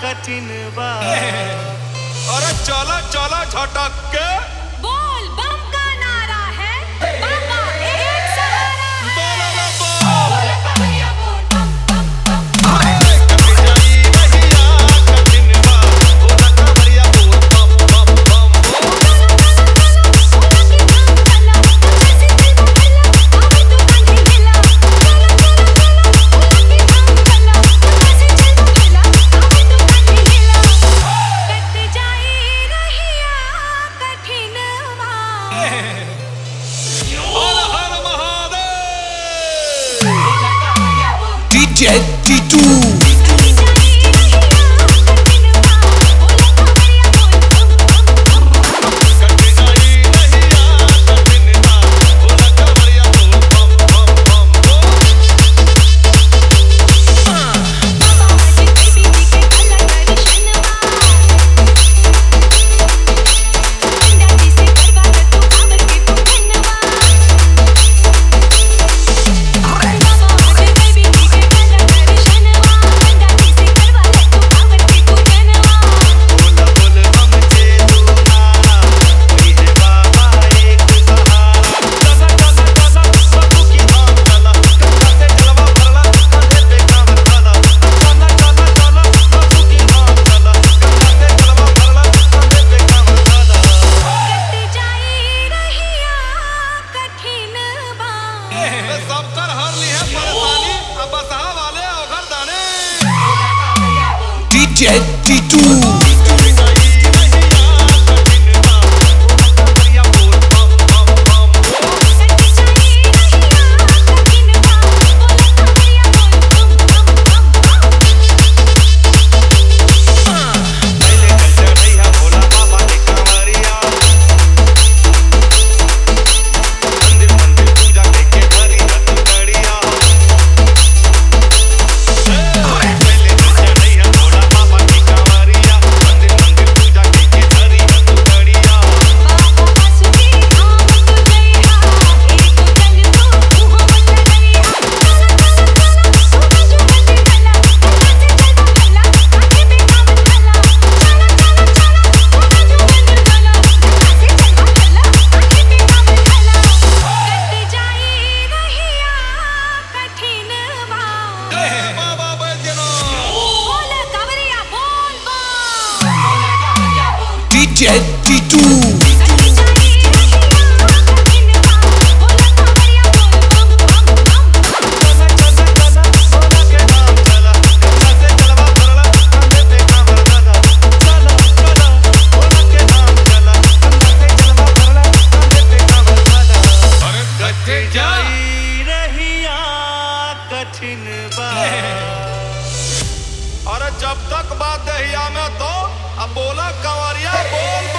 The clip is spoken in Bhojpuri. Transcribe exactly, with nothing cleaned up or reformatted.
कठिन बा। अरे चला चला झटक के बोल बम का नारा है बाबा एक सहारा बोलो रे बोल। D J D two सब कर हर ली है परेशानी अब बसहा वाले अवघर दाने D J D two D J D two कठिन बा। अरे जब तक बात दहिया में तो अब बोला कंवरिया बोल।